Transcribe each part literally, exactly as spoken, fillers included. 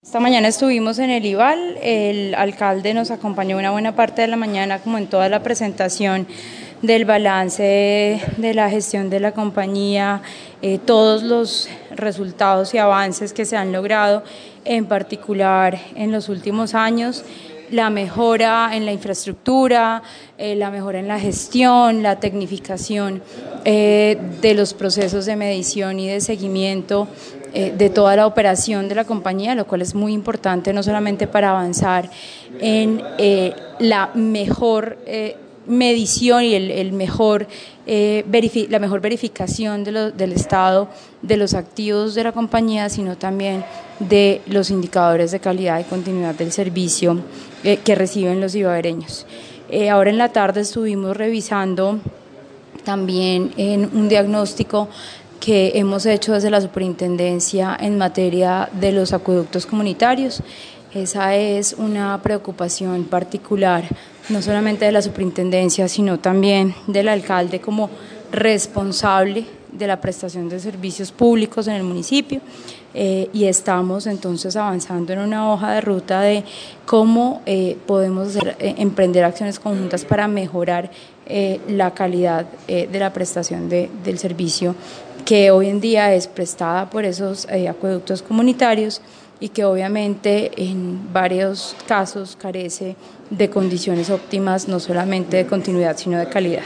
Esta mañana estuvimos en el IVAL, el alcalde nos acompañó una buena parte de la mañana como en toda la presentación del balance de la gestión de la compañía, eh, todos los resultados y avances que se han logrado, en particular en los últimos años, la mejora en la infraestructura, eh, la mejora en la gestión, la tecnificación eh, de los procesos de medición y de seguimiento eh, de toda la operación de la compañía, lo cual es muy importante no solamente para avanzar en eh, la mejor eh, medición y el, el mejor, eh, la mejor verificación de lo, del estado de los activos de la compañía, sino también de los indicadores de calidad y continuidad del servicio eh, que reciben los ibaeños. Eh, ahora en la tarde estuvimos revisando también en un diagnóstico que hemos hecho desde la superintendencia en materia de los acueductos comunitarios. Esa es una preocupación particular, no solamente de la superintendencia, sino también del alcalde como responsable de la prestación de servicios públicos en el municipio, eh, y estamos entonces avanzando en una hoja de ruta de cómo eh, podemos hacer, eh, emprender acciones conjuntas para mejorar eh, la calidad eh, de la prestación de, del servicio que hoy en día es prestada por esos eh, acueductos comunitarios y que obviamente en varios casos carece de condiciones óptimas, no solamente de continuidad, sino de calidad.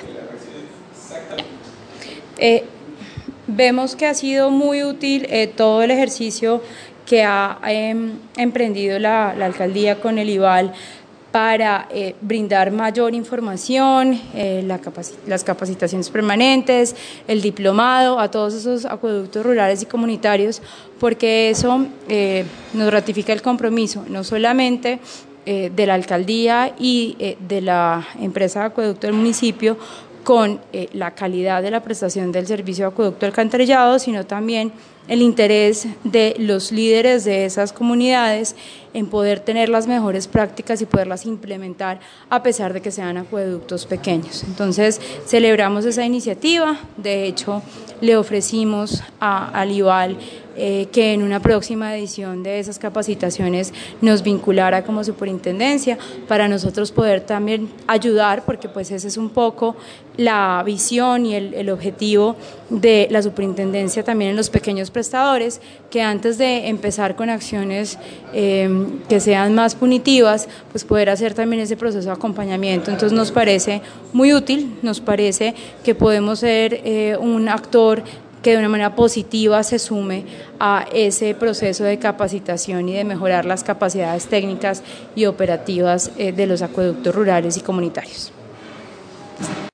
Eh, vemos que ha sido muy útil eh, todo el ejercicio que ha eh, emprendido la, la alcaldía con el IVAL para eh, brindar mayor información, eh, la capaci las capacitaciones permanentes, el diplomado a todos esos acueductos rurales y comunitarios, porque eso eh, nos ratifica el compromiso, no solamente eh, de la alcaldía y eh, de la empresa de acueducto del municipio, con eh, la calidad de la prestación del servicio de acueducto alcantarillado, sino también el interés de los líderes de esas comunidades en poder tener las mejores prácticas y poderlas implementar a pesar de que sean acueductos pequeños. Entonces celebramos esa iniciativa, de hecho le ofrecimos a, al IVAL eh, que en una próxima edición de esas capacitaciones nos vinculara como superintendencia para nosotros poder también ayudar, porque pues ese es un poco la visión y el, el objetivo de la superintendencia también en los pequeños prestadores, que antes de empezar con acciones eh, que sean más punitivas, pues poder hacer también ese proceso de acompañamiento. Entonces nos parece muy útil, nos parece que podemos ser eh, un actor que de una manera positiva se sume a ese proceso de capacitación y de mejorar las capacidades técnicas y operativas eh, de los acueductos rurales y comunitarios.